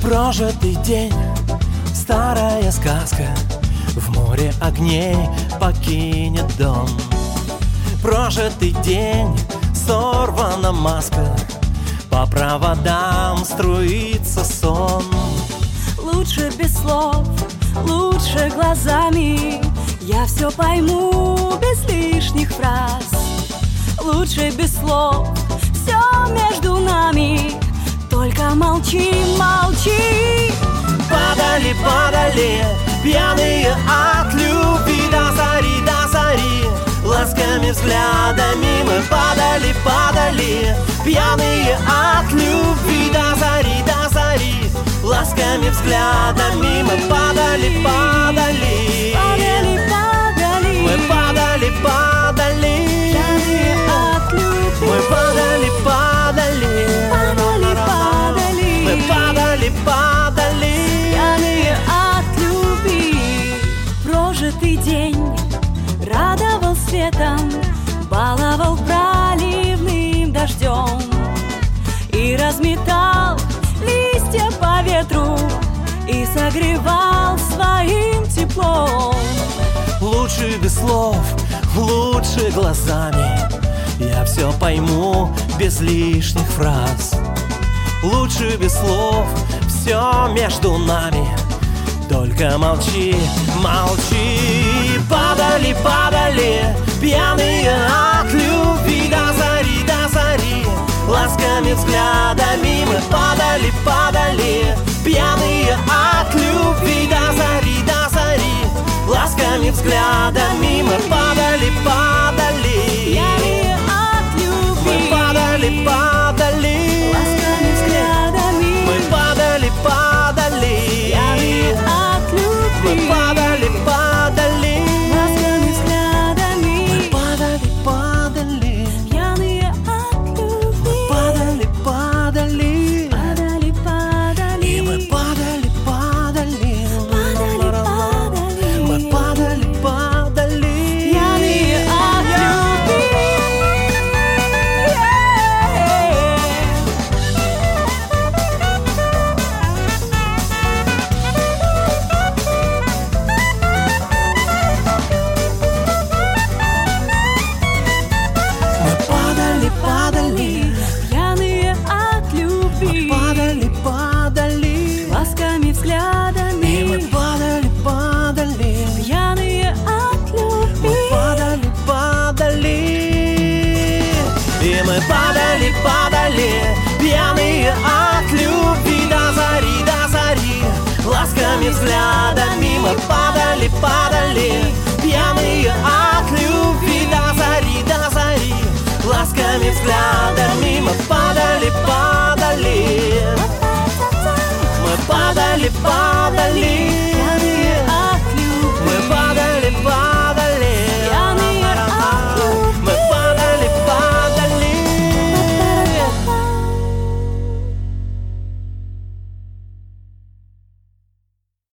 Прожитый день, старая сказка, в море огней покинет дом. Прожитый день, сорвана маска, по проводам струится сон. Лучше без слов, лучше глазами, я все пойму без лишних фраз. Лучше без слов, все между нами, только молчи, молчи. Падали, падали, пьяные от любви до зари, ласками взглядами мы падали, падали, пьяные от любви до зари, ласками взглядами мы падали, падали, Падали, падали, мы падали, падали, пьяные от любви. мы падали, падали, Падали, падали, мы падали, падали, пьяные от любви. Прожитый день радовал светом, баловал проливным дождем и разметал листья по ветру и согревал своим теплом. Лучше без слов, лучше глазами, я все пойму без лишних фраз. Лучше без слов, все между нами, только молчи, молчи. Падали, падали, пьяные от любви до зари, ласками взглядами мы падали, падали, пьяные от любви до зари, ласками взглядами мы падали, падали, Пьяные от любви, мы падали, падали, ласками взглядами, мы падали, падали, пьяные от мы любви, падали, падали, ласками взглядами, мы падали, падали, пьяные от любви, падали, падали, падали, падали, и мы падали, падали, падали, мы падали, падали, пьяные от любви. мы падали, падали, Пьяные от любви, падали, падали, ласками и взглядами, мы падали, падали, пьяные от любви, падали, падали, и мы падали, падали, пьяные от любви до зари, ласками взглядами мы падали, падали, пьяные от